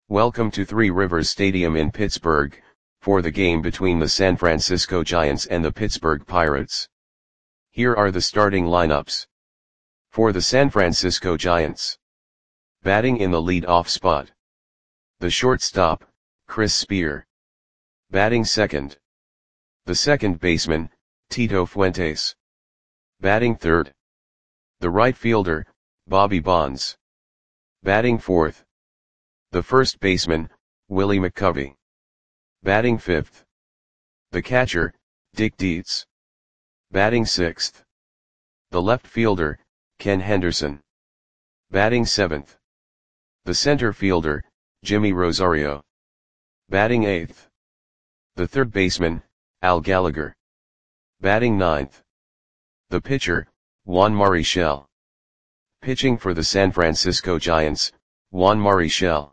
Welcome to Three Rivers Stadium in Pittsburgh, for the game between the San Francisco Giants and the Pittsburgh Pirates. Here are the starting lineups. For the San Francisco Giants. Batting in the lead-off spot. The shortstop, Chris Spear. Batting second. The second baseman, Tito Fuentes. Batting third. The right fielder, Bobby Bonds. Batting fourth. The first baseman, Willie McCovey. Batting fifth. The catcher, Dick Dietz. Batting sixth. The left fielder, Ken Henderson. Batting seventh. The center fielder, Jimmy Rosario. Batting eighth. The third baseman, Al Gallagher. Batting ninth. The pitcher, Juan Marichal. Pitching for the San Francisco Giants, Juan Marichal.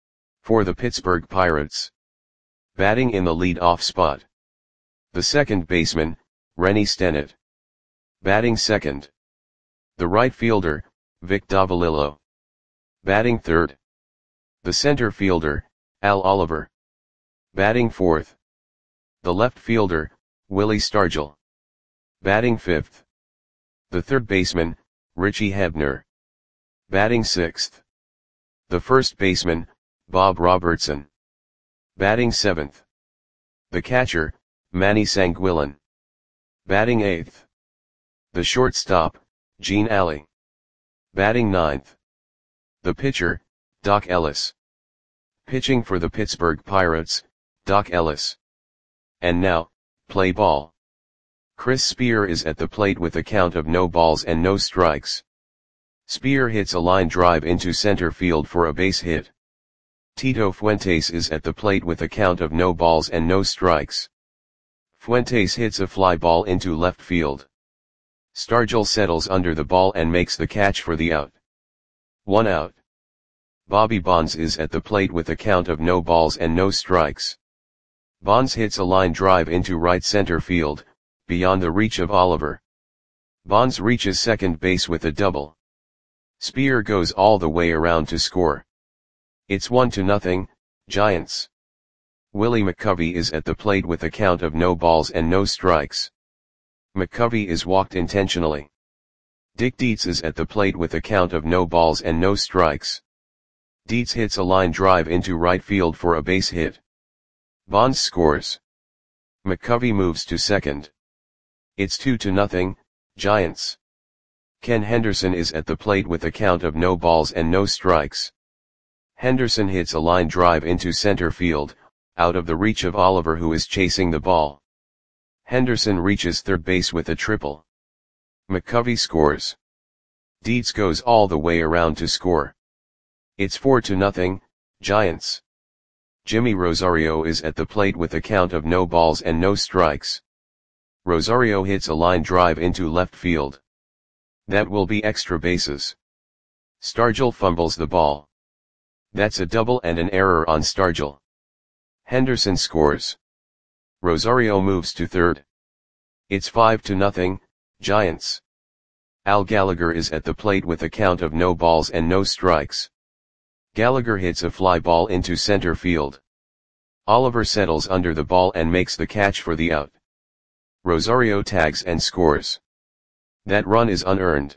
For the Pittsburgh Pirates. Batting in the lead-off spot. The second baseman, Rennie Stennett. Batting second. The right fielder, Vic Davalillo. Batting third. The center fielder, Al Oliver. Batting fourth. The left fielder, Willie Stargell. Batting fifth. The third baseman, Richie Hebner. Batting sixth. The first baseman, Bob Robertson. Batting seventh. The catcher, Manny Sanguillen. Batting eighth. The shortstop, Gene Alley. Batting ninth. The pitcher, Doc Ellis. Pitching for the Pittsburgh Pirates, Doc Ellis. And now, play ball. Chris Spear is at the plate with a count of no balls and no strikes. Spear hits a line drive into center field for a base hit. Tito Fuentes is at the plate with a count of no balls and no strikes. Fuentes hits a fly ball into left field. Stargell settles under the ball and makes the catch for the out. 1 out. Bobby Bonds is at the plate with a count of no balls and no strikes. Bonds hits a line drive into right center field, beyond the reach of Oliver. Bonds reaches second base with a double. Spear goes all the way around to score. It's 1-0, Giants. Willie McCovey is at the plate with a count of no balls and no strikes. McCovey is walked intentionally. Dick Dietz is at the plate with a count of no balls and no strikes. Dietz hits a line drive into right field for a base hit. Bonds scores. McCovey moves to second. It's 2-0, Giants. Ken Henderson is at the plate with a count of no balls and no strikes. Henderson hits a line drive into center field, out of the reach of Oliver who is chasing the ball. Henderson reaches third base with a triple. McCovey scores. Dietz goes all the way around to score. It's 4-0, Giants. Jimmy Rosario is at the plate with a count of no balls and no strikes. Rosario hits a line drive into left field. That will be extra bases. Stargell fumbles the ball. That's a double and an error on Stargell. Henderson scores. Rosario moves to third. It's 5-0, Giants. Al Gallagher is at the plate with a count of no balls and no strikes. Gallagher hits a fly ball into center field. Oliver settles under the ball and makes the catch for the out. Rosario tags and scores. That run is unearned.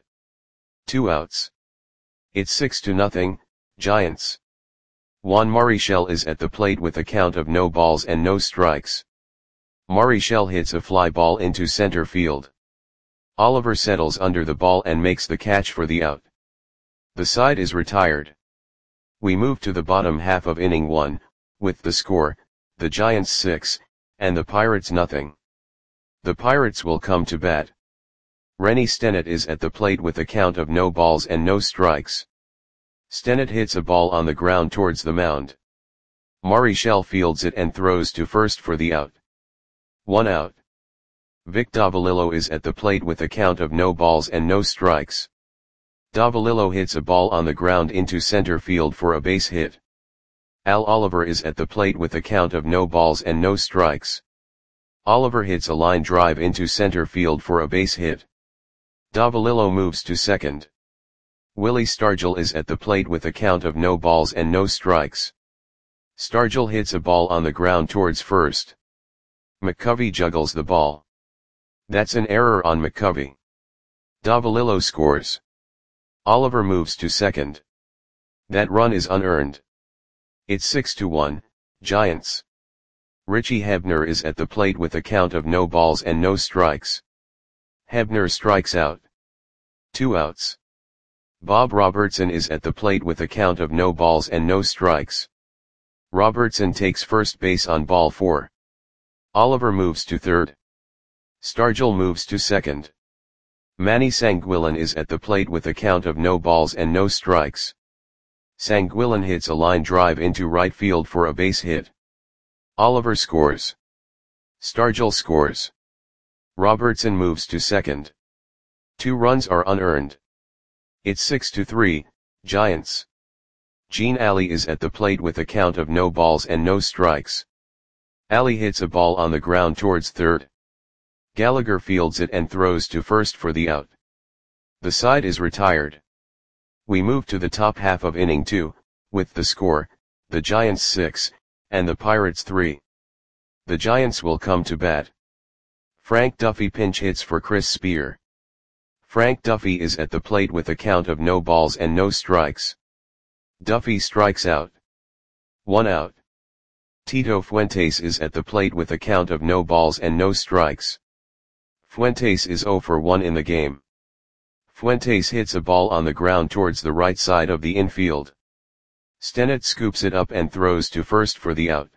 2 outs. It's 6-0, Giants. Juan Marichal is at the plate with a count of no balls and no strikes. Marichal hits a fly ball into center field. Oliver settles under the ball and makes the catch for the out. The side is retired. We move to the bottom half of inning 1, with the score, the Giants 6, and the Pirates nothing. The Pirates will come to bat. Rennie Stennett is at the plate with a count of no balls and no strikes. Stennett hits a ball on the ground towards the mound. Marichal fields it and throws to first for the out. 1 out. Vic Davalillo is at the plate with a count of no balls and no strikes. Davalillo hits a ball on the ground into center field for a base hit. Al Oliver is at the plate with a count of no balls and no strikes. Oliver hits a line drive into center field for a base hit. Davalillo moves to second. Willie Stargell is at the plate with a count of no balls and no strikes. Stargell hits a ball on the ground towards first. McCovey juggles the ball. That's an error on McCovey. Davalillo scores. Oliver moves to second. That run is unearned. It's 6-1, Giants. Richie Hebner is at the plate with a count of no balls and no strikes. Hebner strikes out. 2 outs. Bob Robertson is at the plate with a count of no balls and no strikes. Robertson takes first base on ball 4. Oliver moves to third. Stargell moves to second. Manny Sanguillen is at the plate with a count of no balls and no strikes. Sanguillen hits a line drive into right field for a base hit. Oliver scores. Stargell scores. Robertson moves to second. 2 runs are unearned. It's 6-3, Giants. Gene Alley is at the plate with a count of no balls and no strikes. Alley hits a ball on the ground towards third. Gallagher fields it and throws to first for the out. The side is retired. We move to the top half of inning 2, with the score, the Giants 6, and the Pirates 3. The Giants will come to bat. Frank Duffy pinch hits for Chris Spear. Frank Duffy is at the plate with a count of no balls and no strikes. Duffy strikes out. 1 out. Tito Fuentes is at the plate with a count of no balls and no strikes. Fuentes is 0 for 1 in the game. Fuentes hits a ball on the ground towards the right side of the infield. Stennett scoops it up and throws to first for the out.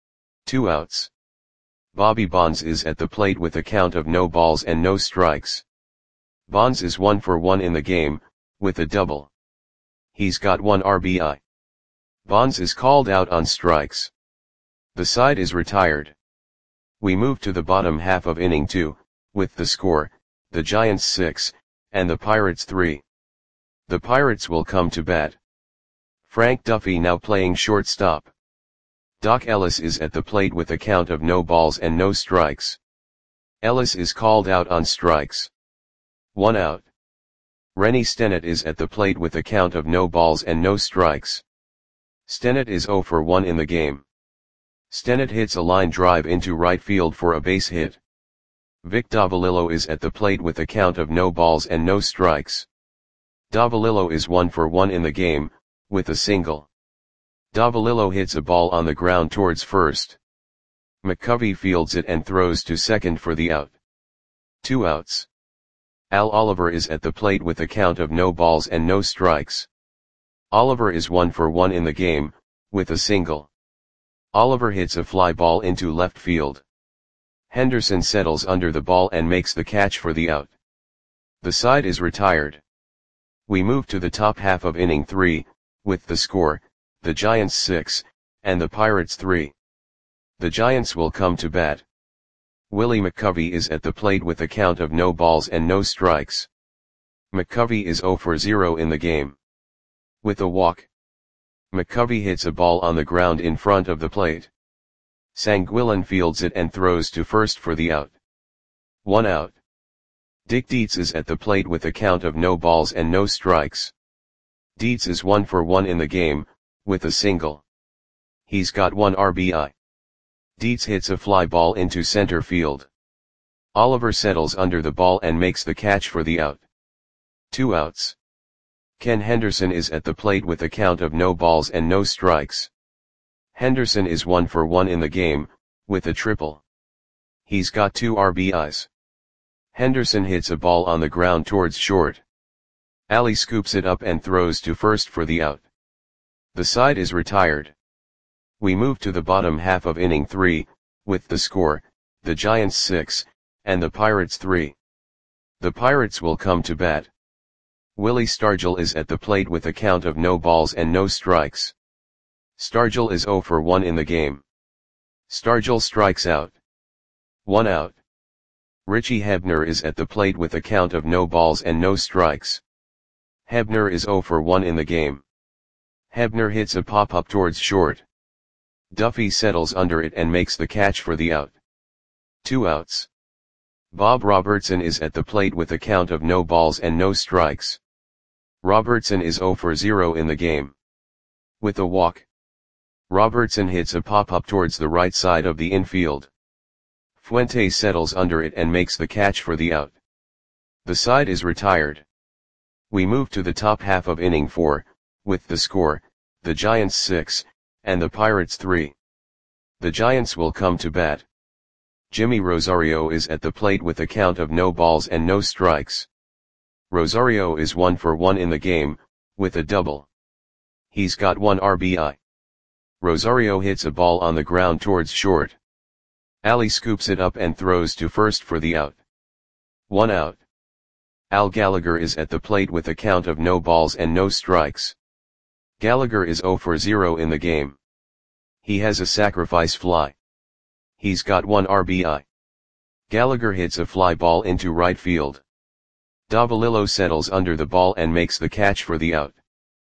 2 outs. Bobby Bonds is at the plate with a count of no balls and no strikes. Bonds is 1 for 1 in the game, with a double. He's got 1 RBI. Bonds is called out on strikes. The side is retired. We move to the bottom half of inning 2, with the score, the Giants 6, and the Pirates 3. The Pirates will come to bat. Frank Duffy now playing shortstop. Doc Ellis is at the plate with a count of no balls and no strikes. Ellis is called out on strikes. 1 out. Rennie Stennett is at the plate with a count of no balls and no strikes. Stennett is 0 for 1 in the game. Stennett hits a line drive into right field for a base hit. Vic Davalillo is at the plate with a count of no balls and no strikes. Davalillo is 1 for 1 in the game, with a single. Davalillo hits a ball on the ground towards first. McCovey fields it and throws to second for the out. 2 outs. Al Oliver is at the plate with a count of no balls and no strikes. Oliver is 1 for 1 in the game, with a single. Oliver hits a fly ball into left field. Henderson settles under the ball and makes the catch for the out. The side is retired. We move to the top half of inning 3, with the score, the Giants 6, and the Pirates 3. The Giants will come to bat. Willie McCovey is at the plate with a count of no balls and no strikes. McCovey is 0 for 0 in the game. With a walk. McCovey hits a ball on the ground in front of the plate. Sanguillen fields it and throws to first for the out. 1 out. Dick Dietz is at the plate with a count of no balls and no strikes. Dietz is 1 for 1 in the game, with a single. He's got 1 RBI. Dietz hits a fly ball into center field. Oliver settles under the ball and makes the catch for the out. 2 outs. Ken Henderson is at the plate with a count of no balls and no strikes. Henderson is 1 for 1 in the game, with a triple. He's got 2 RBIs. Henderson hits a ball on the ground towards short. Alley scoops it up and throws to first for the out. The side is retired. We move to the bottom half of inning 3, with the score, the Giants 6, and the Pirates 3. The Pirates will come to bat. Willie Stargell is at the plate with a count of no balls and no strikes. Stargell is 0 for 1 in the game. Stargell strikes out. 1 out. Richie Hebner is at the plate with a count of no balls and no strikes. Hebner is 0 for 1 in the game. Hebner hits a pop-up towards short. Duffy settles under it and makes the catch for the out. 2 outs. Bob Robertson is at the plate with a count of no balls and no strikes. Robertson is 0 for 0 in the game. With a walk. Robertson hits a pop-up towards the right side of the infield. Fuentes settles under it and makes the catch for the out. The side is retired. We move to the top half of inning 4, with the score, the Giants 6, and the Pirates 3. The Giants will come to bat. Jimmy Rosario is at the plate with a count of no balls and no strikes. Rosario is 1 for 1 in the game, with a double. He's got 1 RBI. Rosario hits a ball on the ground towards short. Ali scoops it up and throws to first for the out. 1 out. Al Gallagher is at the plate with a count of no balls and no strikes. Gallagher is 0 for 0 in the game. He has a sacrifice fly. He's got 1 RBI. Gallagher hits a fly ball into right field. Davalillo settles under the ball and makes the catch for the out.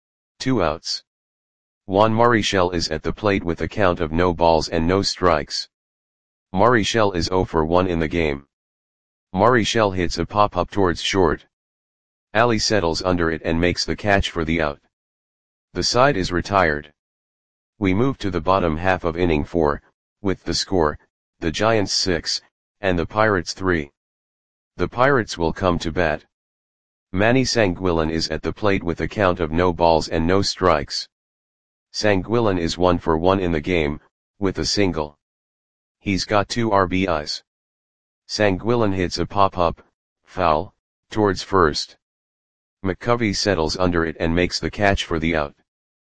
2 outs. Juan Marichal is at the plate with a count of no balls and no strikes. Marichal is 0 for 1 in the game. Marichal hits a pop-up towards short. Ali settles under it and makes the catch for the out. The side is retired. We move to the bottom half of inning 4, with the score, the Giants 6, and the Pirates 3. The Pirates will come to bat. Manny Sanguillen is at the plate with a count of no balls and no strikes. Sanguillen is 1 for 1 in the game, with a single. He's got 2 RBIs. Sanguillen hits a pop-up, foul, towards first. McCovey settles under it and makes the catch for the out.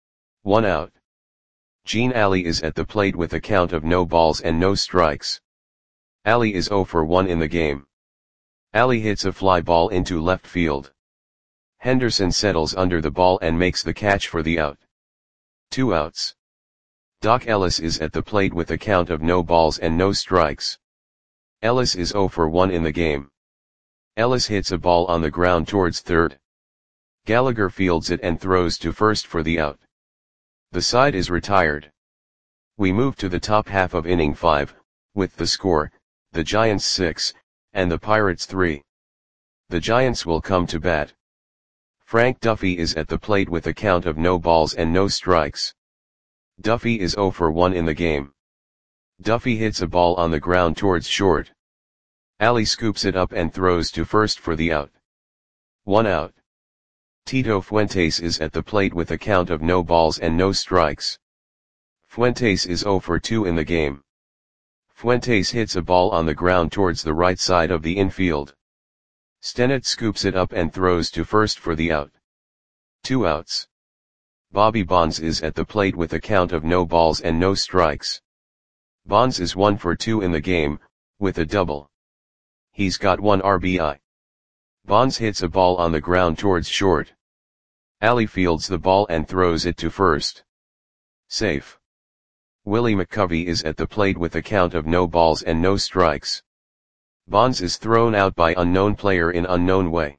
1 out. Gene Ali is at the plate with a count of no balls and no strikes. Ali is 0 for 1 in the game. Ali hits a fly ball into left field. Henderson settles under the ball and makes the catch for the out. 2 outs. Doc Ellis is at the plate with a count of no balls and no strikes. Ellis is 0 for 1 in the game. Ellis hits a ball on the ground towards third. Gallagher fields it and throws to first for the out. The side is retired. We move to the top half of inning 5, with the score, the Giants 6, and the Pirates 3. The Giants will come to bat. Frank Duffy is at the plate with a count of no balls and no strikes. Duffy is 0 for 1 in the game. Duffy hits a ball on the ground towards short. Ali scoops it up and throws to first for the out. 1 out. Tito Fuentes is at the plate with a count of no balls and no strikes. Fuentes is 0 for 2 in the game. Fuentes hits a ball on the ground towards the right side of the infield. Stennett scoops it up and throws to first for the out. 2 outs. Bobby Bonds is at the plate with a count of no balls and no strikes. Bonds is 1 for 2 in the game, with a double. He's got 1 RBI. Bonds hits a ball on the ground towards short. Ali fields the ball and throws it to first. Safe. Willie McCovey is at the plate with a count of no balls and no strikes. Bonds is thrown out by unknown player in unknown way.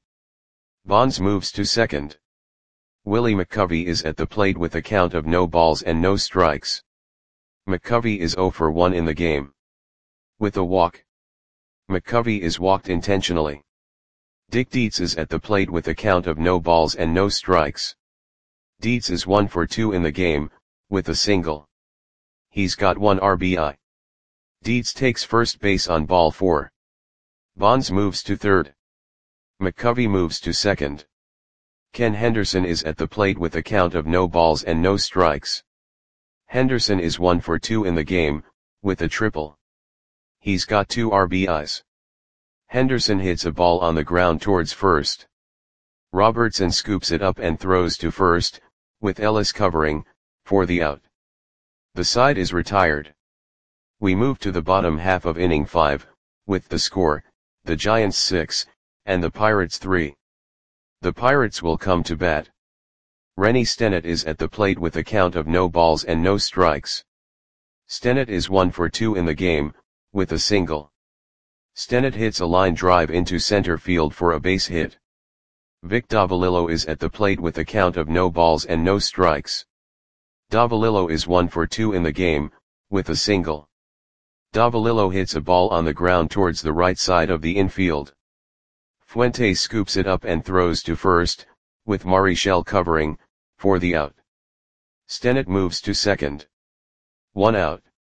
Bonds moves to second. Willie McCovey is at the plate with a count of no balls and no strikes. McCovey is 0 for 1 in the game. With a walk. McCovey is walked intentionally. Dick Dietz is at the plate with a count of no balls and no strikes. Dietz is 1 for 2 in the game, with a single. He's got 1 RBI. Dietz takes first base on ball 4. Bonds moves to third. McCovey moves to second. Ken Henderson is at the plate with a count of no balls and no strikes. Henderson is 1 for 2 in the game, with a triple. He's got 2 RBIs. Henderson hits a ball on the ground towards first. Robertson scoops it up and throws to first, with Ellis covering, for the out. The side is retired. We move to the bottom half of inning 5, with the score, the Giants 6, and the Pirates 3. The Pirates will come to bat. Rennie Stennett is at the plate with a count of no balls and no strikes. Stennett is 1 for 2 in the game, with a single. Stennett hits a line drive into center field for a base hit. Vic Davalillo is at the plate with a count of no balls and no strikes. Davalillo is 1 for 2 in the game, with a single. Davalillo hits a ball on the ground towards the right side of the infield. Fuentes scoops it up and throws to first, with Marichal covering, for the out. Stennett moves to second. 1 out.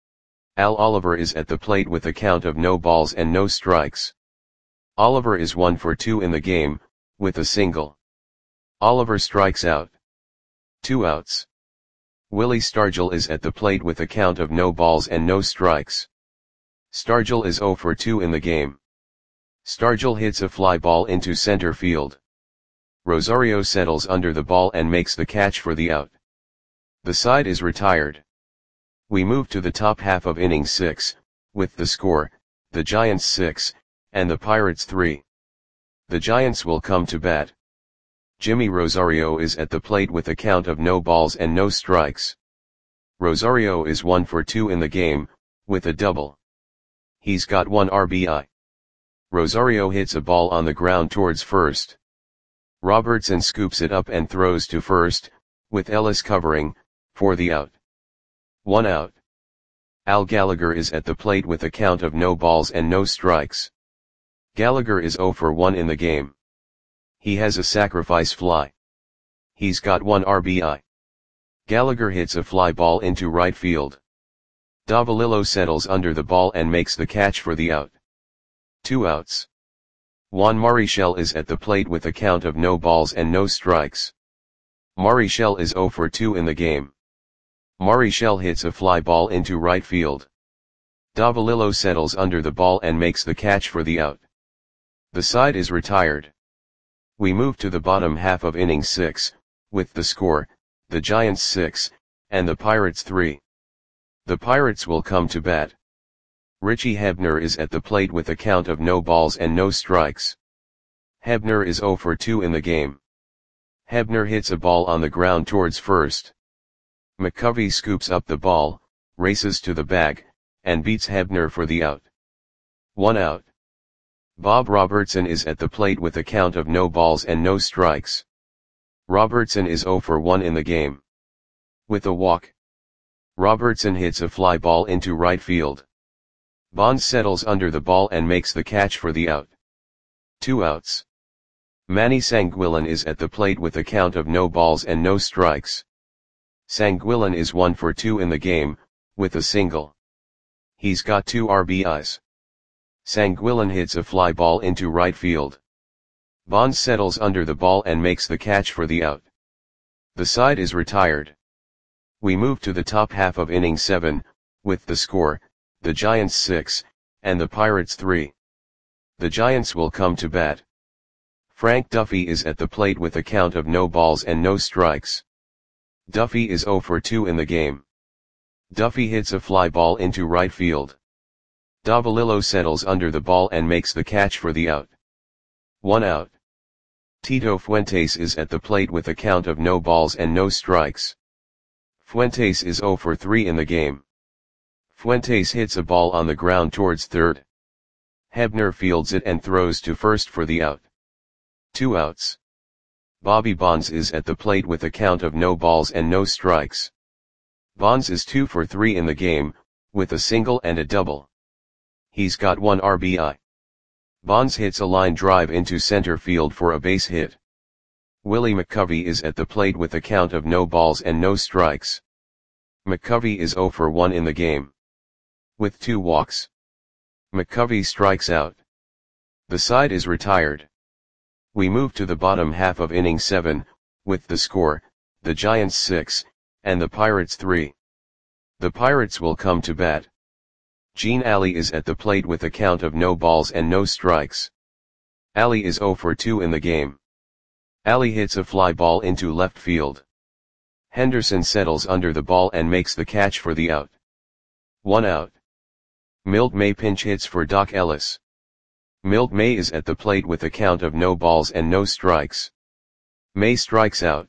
Al Oliver is at the plate with a count of no balls and no strikes. Oliver is 1 for 2 in the game, with a single. Oliver strikes out. 2 outs. Willie Stargell is at the plate with a count of no balls and no strikes. Stargell is 0 for 2 in the game. Stargell hits a fly ball into center field. Rosario settles under the ball and makes the catch for the out. The side is retired. We move to the top half of inning 6, with the score, the Giants 6, and the Pirates 3. The Giants will come to bat. Jimmy Rosario is at the plate with a count of no balls and no strikes. Rosario is 1 for 2 in the game, with a double. He's got 1 RBI. Rosario hits a ball on the ground towards first. Robertson scoops it up and throws to first, with Ellis covering, for the out. 1 out. Al Gallagher is at the plate with a count of no balls and no strikes. Gallagher is 0 for 1 in the game. He has a sacrifice fly. He's got 1 RBI. Gallagher hits a fly ball into right field. Davalillo settles under the ball and makes the catch for the out. 2 outs. Juan Marichal is at the plate with a count of no balls and no strikes. Marichal is 0 for 2 in the game. Marichal hits a fly ball into right field. Davalillo settles under the ball and makes the catch for the out. The side is retired. We move to the bottom half of inning 6, with the score, the Giants 6, and the Pirates 3. The Pirates will come to bat. Richie Hebner is at the plate with a count of no balls and no strikes. Hebner is 0 for 2 in the game. Hebner hits a ball on the ground towards first. McCovey scoops up the ball, races to the bag, and beats Hebner for the out. 1 out. Bob Robertson is at the plate with a count of no balls and no strikes. Robertson is 0 for 1 in the game. With a walk. Robertson hits a fly ball into right field. Bonds settles under the ball and makes the catch for the out. 2 outs. Manny Sanguillen is at the plate with a count of no balls and no strikes. Sanguillen is 1 for 2 in the game, with a single. He's got 2 RBIs. Sanguillen hits a fly ball into right field. Bonds settles under the ball and makes the catch for the out. The side is retired. We move to the top half of inning 7, with the score, the Giants 6, and the Pirates 3. The Giants will come to bat. Frank Duffy is at the plate with a count of no balls and no strikes. Duffy is 0 for 2 in the game. Duffy hits a fly ball into right field. Davalillo settles under the ball and makes the catch for the out. 1 out. Tito Fuentes is at the plate with a count of no balls and no strikes. Fuentes is 0 for 3 in the game. Fuentes hits a ball on the ground towards third. Hebner fields it and throws to first for the out. 2 outs. Bobby Bonds is at the plate with a count of no balls and no strikes. Bonds is 2 for 3 in the game, with a single and a double. He's got 1 RBI. Bonds hits a line drive into center field for a base hit. Willie McCovey is at the plate with a count of no balls and no strikes. McCovey is 0 for 1 in the game. With 2 walks. McCovey strikes out. The side is retired. We move to the bottom half of inning 7, with the score, the Giants 6, and the Pirates 3. The Pirates will come to bat. Gene Alley is at the plate with a count of no balls and no strikes. Alley is 0 for 2 in the game. Alley hits a fly ball into left field. Henderson settles under the ball and makes the catch for the out. 1 out. Milt May pinch hits for Doc Ellis. Milt May is at the plate with a count of no balls and no strikes. May strikes out.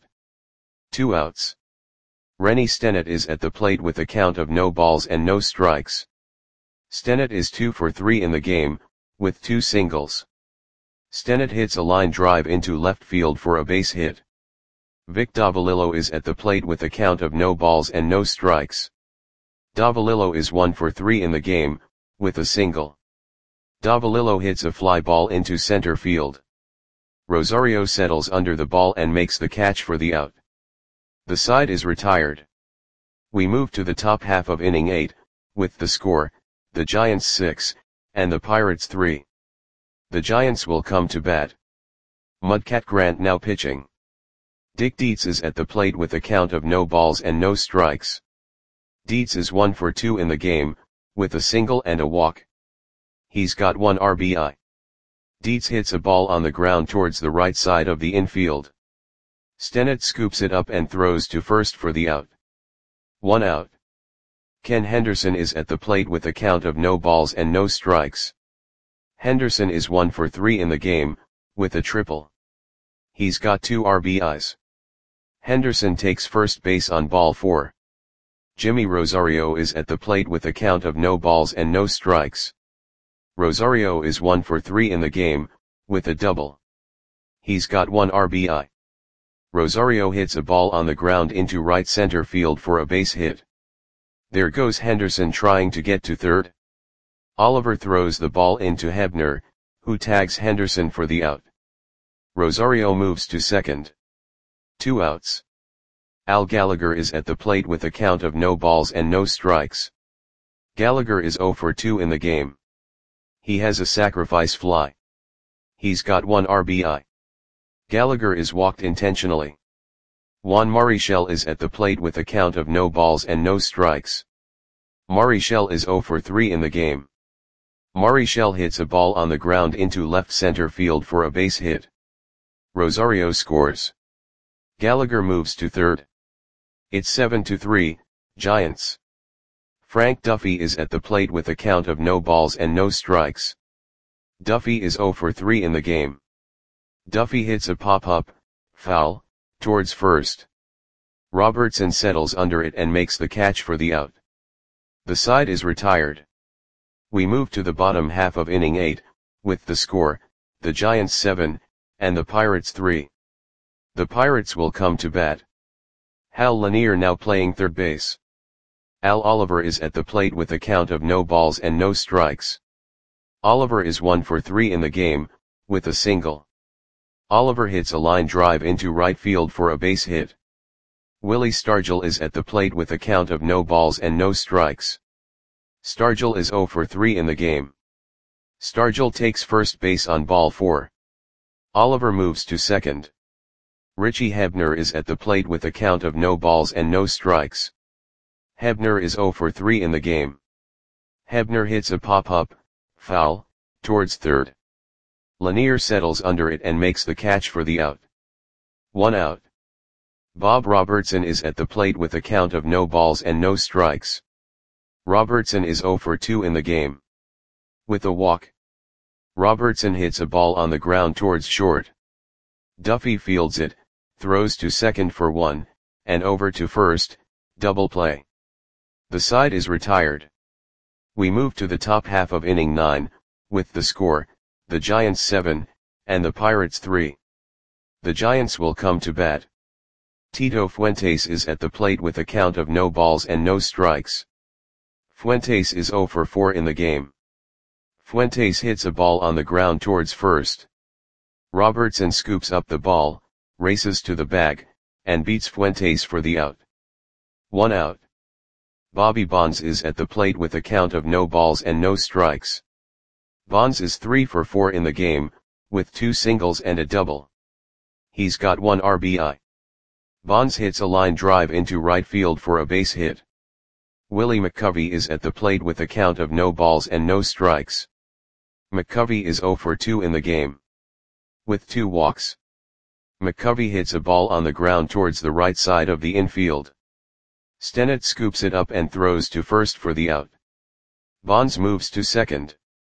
2 outs. Rennie Stennett is at the plate with a count of no balls and no strikes. Stennett is 2 for 3 in the game, with 2 singles. Stennett hits a line drive into left field for a base hit. Vic Davalillo is at the plate with a count of no balls and no strikes. Davalillo is 1 for 3 in the game, with a single. Davalillo hits a fly ball into center field. Rosario settles under the ball and makes the catch for the out. The side is retired. We move to the top half of inning 8, with the score, the Giants 6, and the Pirates 3. The Giants will come to bat. Mudcat Grant now pitching. Dick Dietz is at the plate with a count of no balls and no strikes. Dietz is 1 for 2 in the game, with a single and a walk. He's got 1 RBI. Dietz hits a ball on the ground towards the right side of the infield. Stennett scoops it up and throws to first for the out. 1 out. Ken Henderson is at the plate with a count of no balls and no strikes. Henderson is 1 for 3 in the game, with a triple. He's got 2 RBIs. Henderson takes first base on ball 4. Jimmy Rosario is at the plate with a count of no balls and no strikes. Rosario is 1 for 3 in the game, with a double. He's got 1 RBI. Rosario hits a ball on the ground into right center field for a base hit. There goes Henderson trying to get to third. Oliver throws the ball into Hebner, who tags Henderson for the out. Rosario moves to second. 2 outs. Al Gallagher is at the plate with a count of no balls and no strikes. Gallagher is 0 for 2 in the game. He has a sacrifice fly. He's got 1 RBI. Gallagher is walked intentionally. Juan Marichal is at the plate with a count of no balls and no strikes. Marichal is 0 for 3 in the game. Marichal hits a ball on the ground into left center field for a base hit. Rosario scores. Gallagher moves to third. It's 7-3, Giants. Frank Duffy is at the plate with a count of no balls and no strikes. Duffy is 0 for 3 in the game. Duffy hits a pop-up, foul, towards first. Robertson settles under it and makes the catch for the out. The side is retired. We move to the bottom half of inning 8, with the score, the Giants 7, and the Pirates 3. The Pirates will come to bat. Hal Lanier now playing third base. Al Oliver is at the plate with a count of no balls and no strikes. Oliver is 1 for 3 in the game, with a single. Oliver hits a line drive into right field for a base hit. Willie Stargell is at the plate with a count of no balls and no strikes. Stargell is 0 for 3 in the game. Stargell takes first base on ball 4. Oliver moves to second. Richie Hebner is at the plate with a count of no balls and no strikes. Hebner is 0 for 3 in the game. Hebner hits a pop-up, foul, towards third. Lanier settles under it and makes the catch for the out. 1 out. Bob Robertson is at the plate with a count of no balls and no strikes. Robertson is 0 for 2 in the game. With a walk. Robertson hits a ball on the ground towards short. Duffy fields it, throws to second for 1, and over to first, double play. The side is retired. We move to the top half of inning 9, with the score, the Giants 7, and the Pirates 3. The Giants will come to bat. Tito Fuentes is at the plate with a count of no balls and no strikes. Fuentes is 0 for 4 in the game. Fuentes hits a ball on the ground towards first. Robertson scoops up the ball, races to the bag, and beats Fuentes for the out. 1 out. Bobby Bonds is at the plate with a count of no balls and no strikes. Bonds is 3 for 4 in the game, with 2 singles and a double. He's got 1 RBI. Bonds hits a line drive into right field for a base hit. Willie McCovey is at the plate with a count of no balls and no strikes. McCovey is 0 for 2 in the game. With 2 walks. McCovey hits a ball on the ground towards the right side of the infield. Stennett scoops it up and throws to first for the out. Bonds moves to second.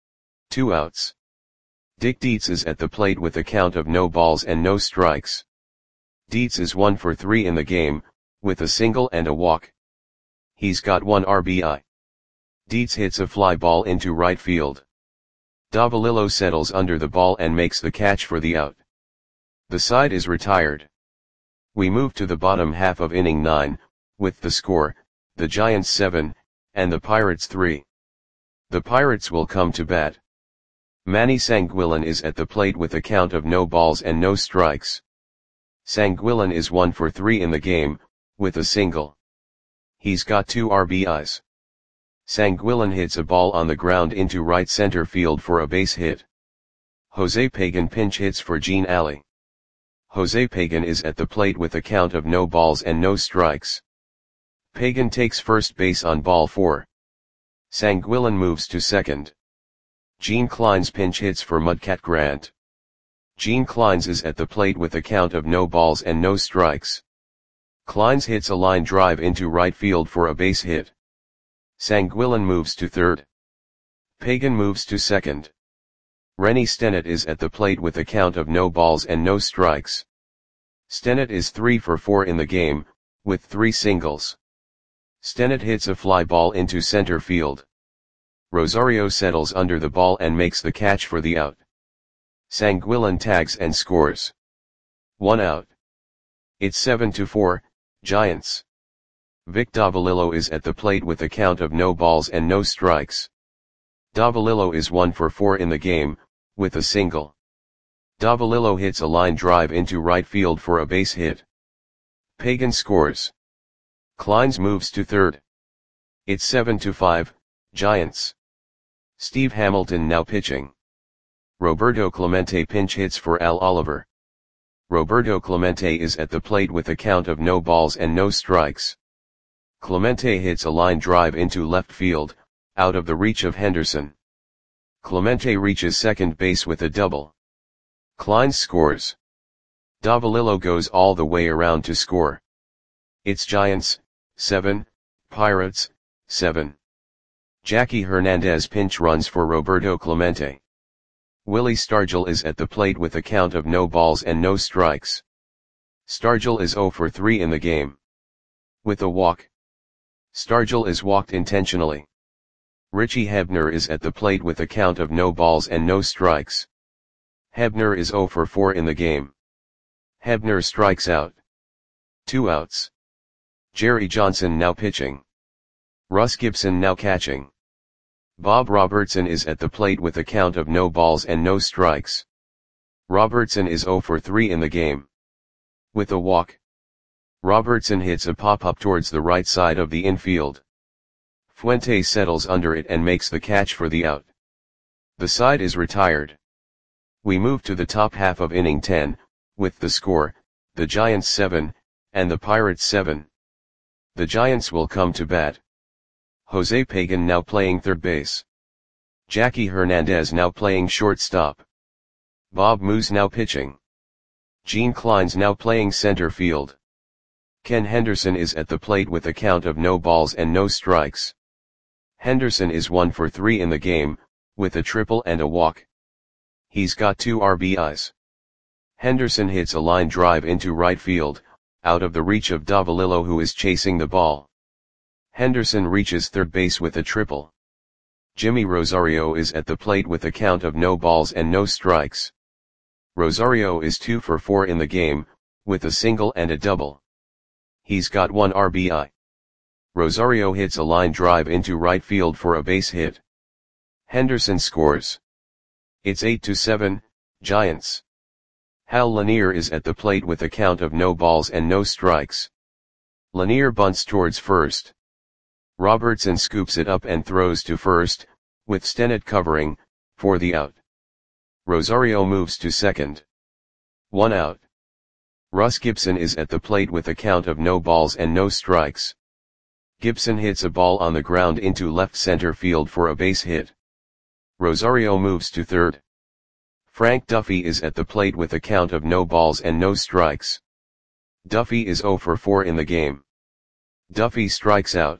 2 outs. Dick Dietz is at the plate with a count of no balls and no strikes. Dietz is 1 for 3 in the game, with a single and a walk. He's got 1 RBI. Dietz hits a fly ball into right field. Davalillo settles under the ball and makes the catch for the out. The side is retired. We move to the bottom half of inning 9, with the score, the Giants 7, and the Pirates 3. The Pirates will come to bat. Manny Sanguillen is at the plate with a count of no balls and no strikes. Sanguillen is 1 for 3 in the game, with a single. He's got 2 RBIs. Sanguilin hits a ball on the ground into right center field for a base hit. Jose Pagan pinch hits for Gene Alley. Jose Pagan is at the plate with a count of no balls and no strikes. Pagan takes first base on ball 4. Sanguilin moves to second. Gene Kleins pinch hits for Mudcat Grant. Gene Kleins is at the plate with a count of no balls and no strikes. Kleins hits a line drive into right field for a base hit. Sanguilin moves to third. Pagan moves to second. Rennie Stennett is at the plate with a count of no balls and no strikes. Stennett is 3 for 4 in the game, with 3 singles. Stennett hits a fly ball into center field. Rosario settles under the ball and makes the catch for the out. Sanguilin tags and scores. 1 out. It's 7-4, Giants. Vic Davalillo is at the plate with a count of no balls and no strikes. Davalillo is 1 for 4 in the game, with a single. Davalillo hits a line drive into right field for a base hit. Pagan scores. Kleins moves to third. It's 7-5, Giants. Steve Hamilton now pitching. Roberto Clemente pinch hits for Al Oliver. Roberto Clemente is at the plate with a count of no balls and no strikes. Clemente hits a line drive into left field, out of the reach of Henderson. Clemente reaches second base with a double. Kleins scores. Davalillo goes all the way around to score. It's Giants, 7, Pirates, 7. Jackie Hernandez pinch runs for Roberto Clemente. Willie Stargell is at the plate with a count of no balls and no strikes. Stargell is 0 for 3 in the game. With a walk. Stargell is walked intentionally. Richie Hebner is at the plate with a count of no balls and no strikes. Hebner is 0 for 4 in the game. Hebner strikes out. 2 outs. Jerry Johnson now pitching. Russ Gibson now catching. Bob Robertson is at the plate with a count of no balls and no strikes. Robertson is 0 for 3 in the game. With a walk. Robertson hits a pop-up towards the right side of the infield. Fuentes settles under it and makes the catch for the out. The side is retired. We move to the top half of inning 10, with the score, the Giants 7, and the Pirates 7. The Giants will come to bat. Jose Pagan now playing third base. Jackie Hernandez now playing shortstop. Bob Moose now pitching. Gene Kleins now playing center field. Ken Henderson is at the plate with a count of no balls and no strikes. Henderson is 1 for 3 in the game, with a triple and a walk. He's got 2 RBIs. Henderson hits a line drive into right field, out of the reach of Davalillo who is chasing the ball. Henderson reaches third base with a triple. Jimmy Rosario is at the plate with a count of no balls and no strikes. Rosario is 2 for 4 in the game, with a single and a double. He's got 1 RBI. Rosario hits a line drive into right field for a base hit. Henderson scores. It's 8-7, Giants. Hal Lanier is at the plate with a count of no balls and no strikes. Lanier bunts towards first. Robertson scoops it up and throws to first, with Stennett covering, for the out. Rosario moves to second. 1 out. Russ Gibson is at the plate with a count of no balls and no strikes. Gibson hits a ball on the ground into left center field for a base hit. Rosario moves to third. Frank Duffy is at the plate with a count of no balls and no strikes. Duffy is 0 for 4 in the game. Duffy strikes out.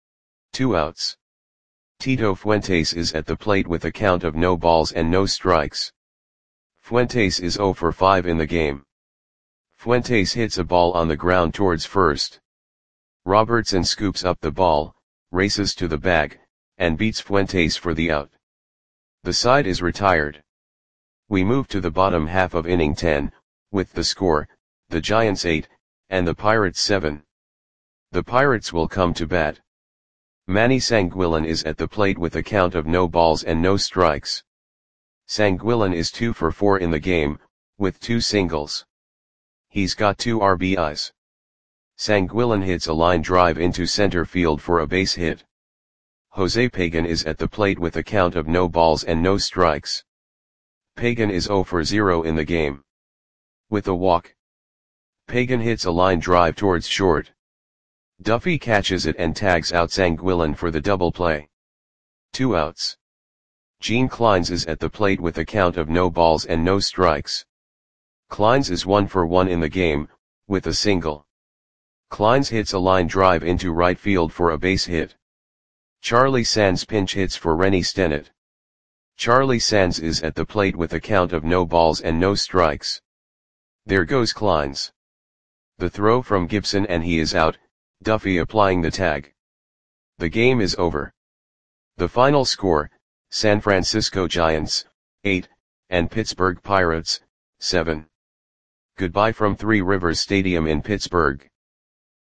2 outs. Tito Fuentes is at the plate with a count of no balls and no strikes. Fuentes is 0 for 5 in the game. Fuentes hits a ball on the ground towards first. Robertson scoops up the ball, races to the bag, and beats Fuentes for the out. The side is retired. We move to the bottom half of inning 10, with the score, the Giants 8, and the Pirates 7. The Pirates will come to bat. Manny Sanguilin is at the plate with a count of no balls and no strikes. Sanguilin is 2 for 4 in the game, with 2 singles. He's got 2 RBIs. Sanguillen hits a line drive into center field for a base hit. Jose Pagan is at the plate with a count of no balls and no strikes. Pagan is 0 for 0 in the game. With a walk, Pagan hits a line drive towards short. Duffy catches it and tags out Sanguillen for the double play. 2 outs. Gene Clines is at the plate with a count of no balls and no strikes. Clines is 1 for 1 in the game, with a single. Clines hits a line drive into right field for a base hit. Charlie Sands pinch hits for Rennie Stennett. Charlie Sands is at the plate with a count of no balls and no strikes. There goes Clines. The throw from Gibson and he is out, Duffy applying the tag. The game is over. The final score, San Francisco Giants, 8, and Pittsburgh Pirates, 7. Goodbye from Three Rivers Stadium in Pittsburgh.